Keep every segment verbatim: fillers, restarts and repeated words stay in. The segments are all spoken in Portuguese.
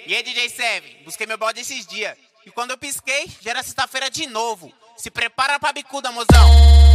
E aí, D J Seven, busquei meu balde esses dias. E quando eu pisquei, já era sexta-feira de novo. Se prepara pra bicuda, mozão.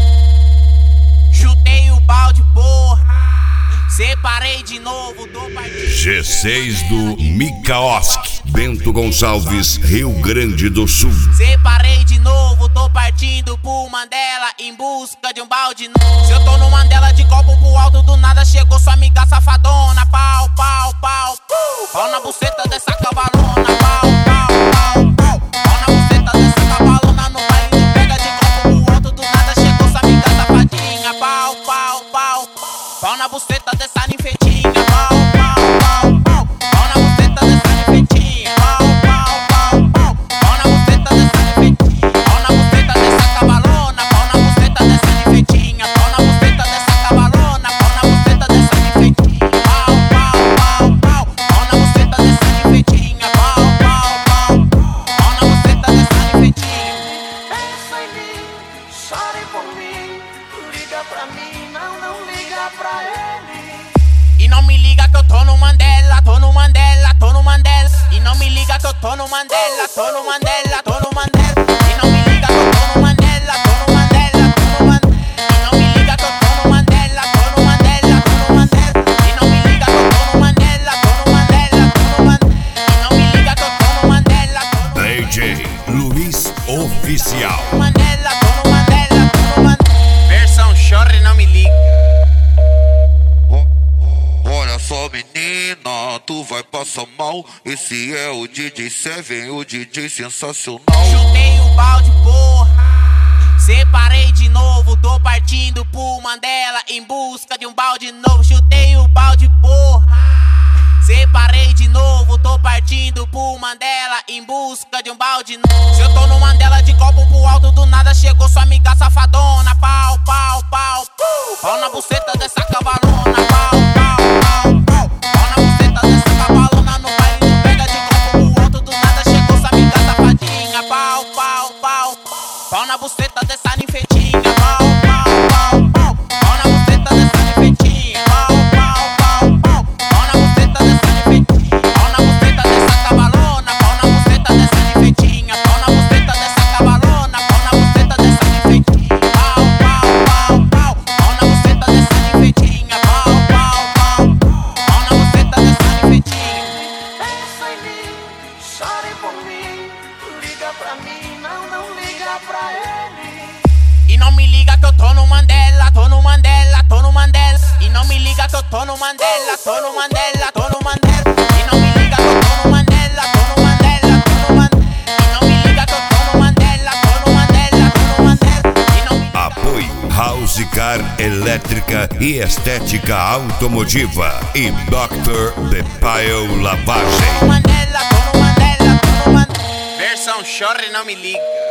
Chutei o balde, porra. Separei de novo, do partido. G seis do Mikaoski, Bento Gonçalves, Rio Grande do Sul. Separei de novo, tô partindo pro Mandela em busca de um balde novo. Se eu tô no Mandela de copo pro alto, do nada chegou sua amiga safadona. Pau, pau, pau, pau. Pau na buceta dessa cavalona. Pau, pau, pau, pau. Pau na buceta dessa cavalona. No baile pega de copo pro alto, do nada chegou sua amiga safadinha. Pau, pau, pau, pau. Pau na buceta dessa ninfetinha. Pau, pau, pau, pau. Pau na buceta dessa ninfetinha. Pau, pau, pau, pau. Pau na buceta dessa ninfetinha. Pau na buceta dessa cavalona. Pau na buceta dessa ninfetinha. Pau na buceta dessa cavalona. Pau na buceta dessa ninfetinha. Pau, pau, pau, pau. Pau na buceta dessa ninfetinha. Pau, pau, pau. Pau na buceta dessa ninfetinha. Pensa em mim, chore por mim. Liga pra mim, não, não liga pra ele. E não me liga que eu tô no Mandela, tô no Mandela, tô no Mandela. E não me liga que eu tô no Mandela, tô no Mandela, tô no Mandela. E não me liga que eu tô no Mandela, tô no Mandela, tô no Mandela. E não me liga que eu tô no Mandela, tô no Mandela, tô no Mandela. E não me liga que eu tô no Mandela, tô no Mandela, tô no Mandela. E não me liga que eu tô no Mandela, tô no D J Luiz Oficial. Mandela, tô no Mandela, tô no Mandela. Versão chore, não me liga. Olha só, menina, tu vai passar mal. Esse é o D J Seven, o D J sensacional. Chutei o balde, porra. Separei de novo, tô partindo pro Mandela em busca de um balde novo. Chutei o balde, porra. Separei de novo, tô partindo pro Mandela em busca de um balde novo. Se eu tô no Mandela de copo pro alto, do nada chegou sua amiga safadona. Pau, pau, pau, pau. Pau na buceta dessa cavalona. Pau, pau, pau, pau. Pau na buceta dessa cavalona. No baile pega de copo pro alto, do nada chegou sua amiga safadinha. Pau, pau, pau, pau. Pau na buceta dessa ninfetinha. Pau, pau, pau, pau. Pau na buceta dessa ninfetinha. Pau, pau, pau, pau. Pau na buceta dessa ninfetinha. Pau na buceta dessa cavalona. Pau na buceta dessa ninfetinha. Pau na buceta dessa cavalona. Pau na buceta dessa ninfetinha. Pau, pau, pau, pau. Pau na buceta dessa ninfetinha. Pau, pau, pau. Pau na buceta dessa ninfetinha. Pensa em mim, chore por mim. Liga pra mim, não, não liga pra ele. E não me liga que eu tô no Mandela, tô no Mandela, tô no Mandela. E não me liga que eu tô no Mandela, tô no Mandela, tô no Mandela. E não me liga que eu tô no Mandela, tô no Mandela, tô no Mandela. E não me liga que eu tô no Mandela, tô no Mandela, tô no Mandela. E não me liga. Apoio House Car Elétrica e Estética Automotiva e doutor The Pile Lavagem. Mandela, tô no Mandela, tô no Mandela. Versão chore, não me liga.